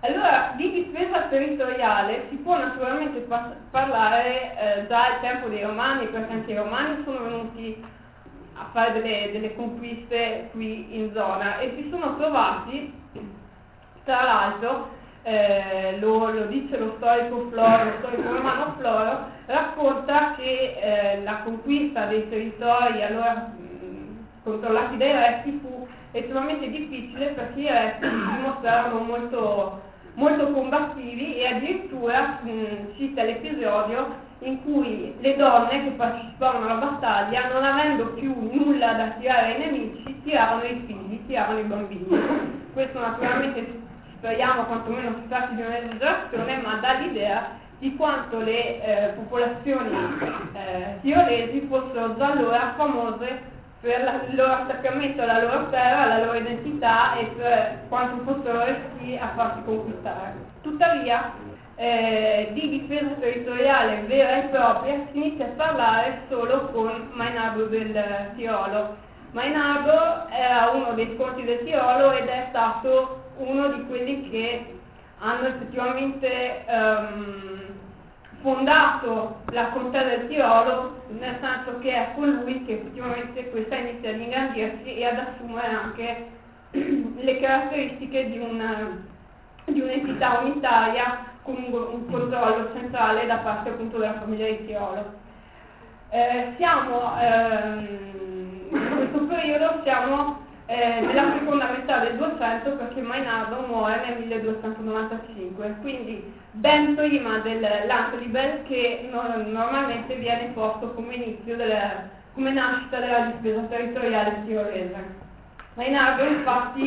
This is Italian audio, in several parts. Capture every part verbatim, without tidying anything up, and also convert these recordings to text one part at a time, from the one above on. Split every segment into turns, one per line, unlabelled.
Allora, di difesa territoriale si può naturalmente par parlare eh, già al tempo dei Romani, perché anche i Romani sono venuti a fare delle, delle conquiste qui in zona e si sono trovati, tra l'altro, eh, lo, lo dice lo storico Floro, lo storico romano Floro, racconta che eh, la conquista dei territori allora mh, controllati dai reti fu estremamente difficile perché i reti si mostrarono molto, molto combattivi e addirittura mh, cita l'episodio in cui le donne che partecipavano alla battaglia, non avendo più nulla da tirare ai nemici, tiravano i figli, tiravano i bambini. Questo naturalmente speriamo quantomeno si tratti di un'esagerazione, ma dà l'idea di quanto le eh, popolazioni eh, tirolesi fossero già allora famose per la, il loro attaccamento alla loro terra, alla loro identità e per quanto fossero restii a farsi conquistare. Tuttavia, eh, di difesa territoriale vera e propria si inizia a parlare solo con Mainardo del Tirolo. Mainardo era uno dei conti del Tirolo ed è stato uno di quelli che hanno effettivamente um, fondato la contea del Tirolo, nel senso che è colui che effettivamente questa inizia ad ingrandirsi e ad assumere anche le caratteristiche di, un, di un'entità unitaria con un, un controllo centrale da parte appunto della famiglia di Tirolo. Eh, siamo ehm, in questo periodo siamo eh, nella seconda metà del duecento perché Mainardo muore nel milleduecentonovantacinque, quindi ben prima dell'Antlibel che no, normalmente viene posto come inizio della, come nascita della difesa territoriale tirolese. Mainardo infatti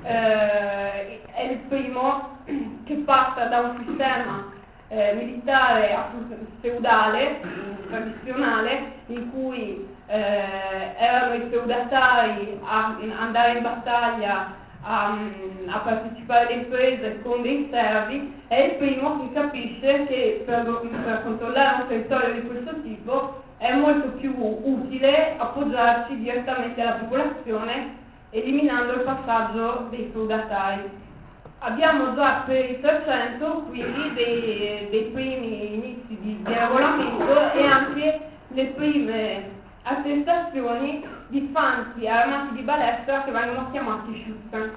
eh, è il primo che passa da un sistema eh, militare feudale, tradizionale, in cui eh, erano i feudatari a andare in battaglia, a, a partecipare alle imprese con dei servi, è il primo che capisce che per, per controllare un territorio di questo tipo è molto più utile appoggiarsi direttamente alla popolazione, eliminando il passaggio dei feudatari. Abbiamo già per il trecento quindi dei, dei primi inizi di, di regolamento e anche le prime attestazioni di fanti armati di balestra che vengono chiamati Schutzen.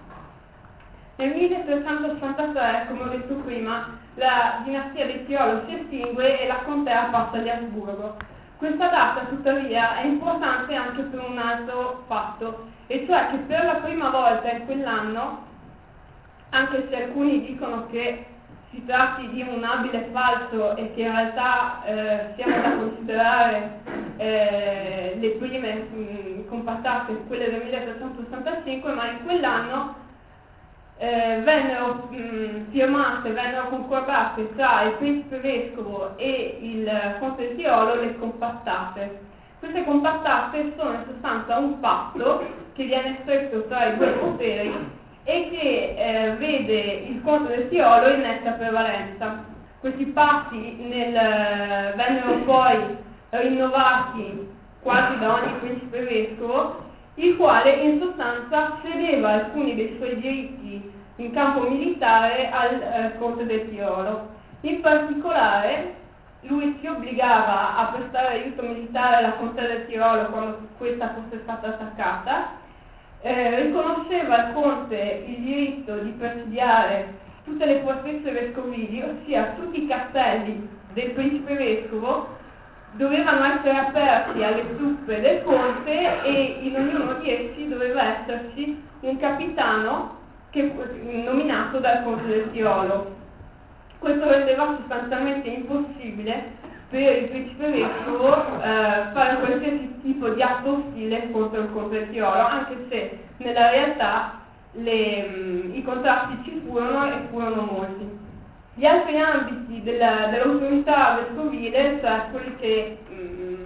Nel milletrecentosessantatré, come ho detto prima, la dinastia dei Tirolo si estingue e la contea passa agli Asburgo. Questa data tuttavia è importante anche per un altro fatto, e cioè che per la prima volta in quell'anno, anche se alcuni dicono che si tratti di un abile falso e che in realtà eh, siano da considerare eh, le prime mh, compattate, quelle del milletrecentosessantacinque, ma in quell'anno eh, vennero mh, firmate, vennero concordate tra il principe vescovo e il conte del Tirolo le compattate. Queste compattate sono in sostanza un patto che viene stretto tra i due poteri e che eh, vede il conte del Tirolo in netta prevalenza. Questi patti nel, vennero poi rinnovati quasi da ogni principe vescovo, il quale in sostanza cedeva alcuni dei suoi diritti in campo militare al eh, conte del Tirolo. In particolare lui si obbligava a prestare aiuto militare alla contea del Tirolo quando questa fosse stata attaccata, Eh, riconosceva al conte il diritto di presidiare tutte le fortezze vescovili, ossia tutti i castelli del principe vescovo dovevano essere aperti alle truppe del conte e in ognuno di essi doveva esserci un capitano che, nominato dal conte del Tirolo. Questo rendeva sostanzialmente impossibile per il principe vescovo eh, fare qualsiasi tipo di atto ostile contro il conte del Tirolo, anche se nella realtà le, mh, i contrasti ci furono e furono molti. Gli altri ambiti della, dell'autorità vescovile, cioè quelli che mh,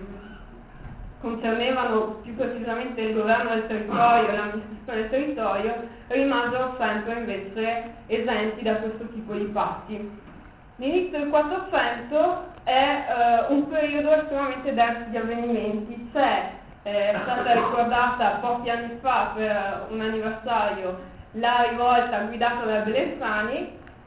concernevano più precisamente il governo del territorio e l'amministrazione del territorio, rimasero sempre invece esenti da questo tipo di patti. L'inizio del quattrocento è eh, un periodo estremamente denso di avvenimenti. C'è eh, è stata ricordata pochi anni fa per un anniversario la rivolta guidata da Belessani,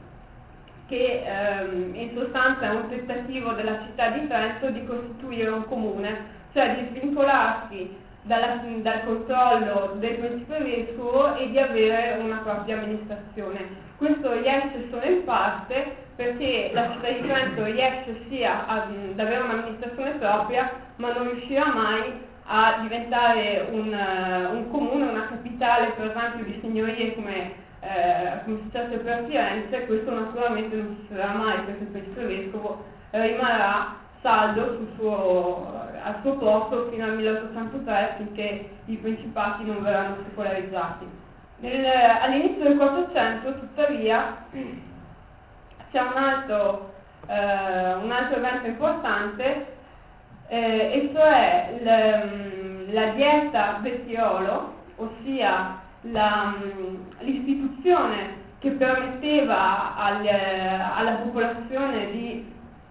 che ehm, in sostanza è un tentativo della città di Trento di costituire un comune, cioè di svincolarsi dalla, dal controllo del principe vescovo e di avere una propria amministrazione. Questo riesce solo in parte perché la città di Trento riesce sia ad, ad avere un'amministrazione propria, ma non riuscirà mai a diventare un, uh, un comune, una capitale per esempio di signorie come Eh, come successe per Firenze. Questo naturalmente non succederà mai perché il principe vescovo eh, rimarrà saldo sul suo, al suo posto fino al milleottocentotre, finché i principati non verranno secolarizzati. Nel, all'inizio del Quattrocento tuttavia c'è un altro, eh, un altro evento importante, eh, e cioè l, la dieta Bettiolo, ossia La, l'istituzione che permetteva al, alla popolazione di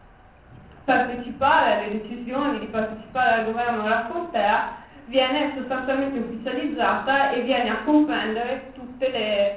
partecipare alle decisioni, di partecipare al governo della contea, viene sostanzialmente ufficializzata e viene a comprendere tutte le,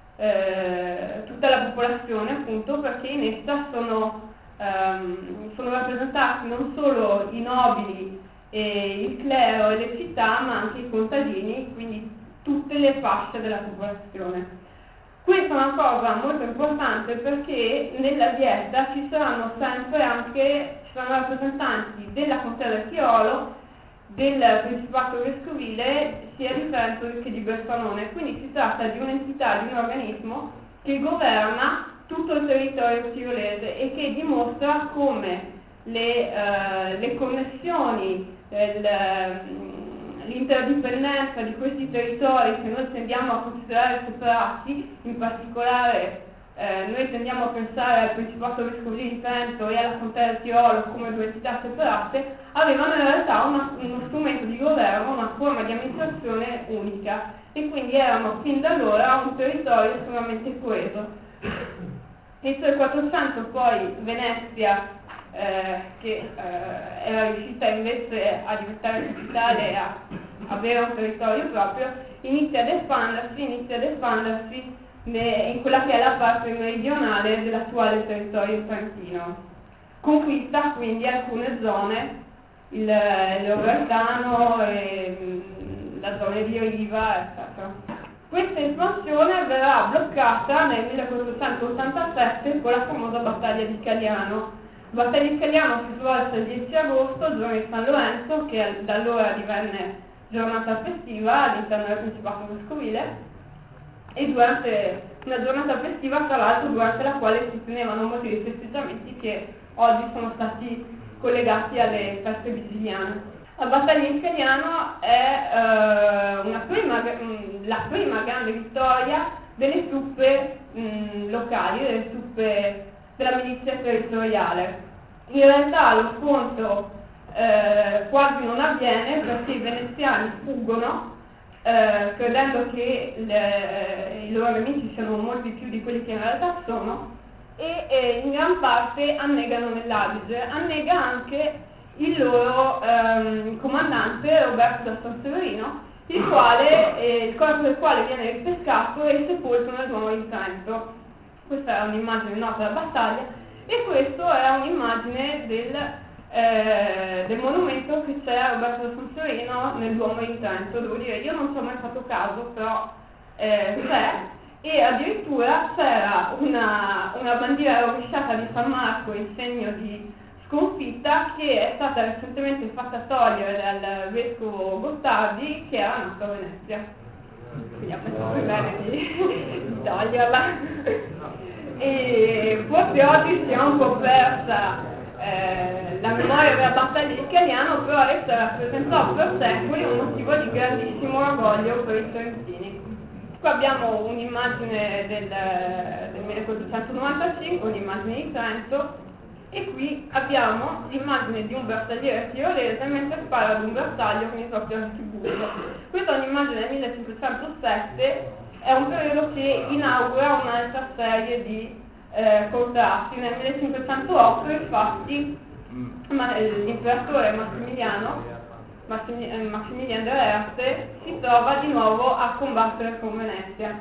eh, tutta la popolazione, appunto perché in essa sono, ehm, sono rappresentati non solo i nobili e il clero e le città, ma anche i contadini, quindi tutte le fasce della popolazione. Questa è una cosa molto importante perché nella dieta ci saranno sempre anche ci saranno rappresentanti della contea del Tirolo, del Principato Vescovile, sia di Trento che di Bertanone. Quindi si tratta di un'entità, di un organismo che governa tutto il territorio tirolese e che dimostra come le, uh, le connessioni del, l'interdipendenza di questi territori che noi tendiamo a considerare separati, in particolare eh, noi tendiamo a pensare al Principato Vescovile di Trento e alla Contea del Tirolo come due entità separate, avevano in realtà una, uno strumento di governo, una forma di amministrazione unica e quindi erano fin da allora un territorio estremamente coeso. Inizio del Quattrocento poi Venezia, Eh, che eh, era riuscita invece a diventare capitale e a avere un territorio proprio, inizia ad espandersi, inizia ad espandersi ne, in quella che è la parte meridionale dell'attuale territorio trentino. Conquista quindi alcune zone, il, l'Overtano, e, la zona di Riva, eccetera. Questa espansione verrà bloccata nel millequattrocentottantasette con la famosa battaglia di Caliano. La battaglia di Caliano si svolse il dieci agosto, giorno di San Lorenzo, che da allora divenne giornata festiva all'interno del Principato Vescovile, e durante una giornata festiva, tra l'altro, durante la quale si tenevano molti dei festeggiamenti che oggi sono stati collegati alle feste vigiliane. La battaglia di Caliano è eh, una prima, la prima grande vittoria delle truppe mh, locali, delle truppe della milizia territoriale. In realtà lo scontro eh, quasi non avviene perché i veneziani fuggono eh, credendo che le, i loro nemici siano molti più di quelli che in realtà sono e eh, in gran parte annegano nell'Adige. Annega anche il loro ehm, comandante Roberto da San Severino, il quale, eh, il corpo del quale viene ripescato e sepolto nel Duomo di Trento. Questa è un'immagine nota della battaglia e questo è un'immagine del, eh, del monumento che c'è a Roberto da San Severino nel Duomo di Trento. Devo dire, io non ci ho mai fatto caso, però eh, c'è, e addirittura c'era una, una bandiera rovesciata di San Marco in segno di sconfitta che è stata recentemente fatta togliere dal vescovo Gottardi, che era nato a Venezia. Quindi ha pensato bene di, di toglierla. E forse oggi si è un po' persa eh, la memoria della battaglia di Caliano, però essa rappresentò per secoli un motivo di grandissimo orgoglio per i trentini. Qua abbiamo un'immagine del, del millequattrocentonovantacinque, un'immagine di Trento, e qui abbiamo l'immagine di un bersagliere tirolese mentre spara ad un bersaglio con il proprio archibuzzo. Questa è un'immagine del millecinquecentosette, è un periodo che inaugura un'altra serie di eh, contrasti. Nel millecinquecentotto infatti ma, l'imperatore Massimiliano Massimiliano de Erte si trova di nuovo a combattere con Venezia.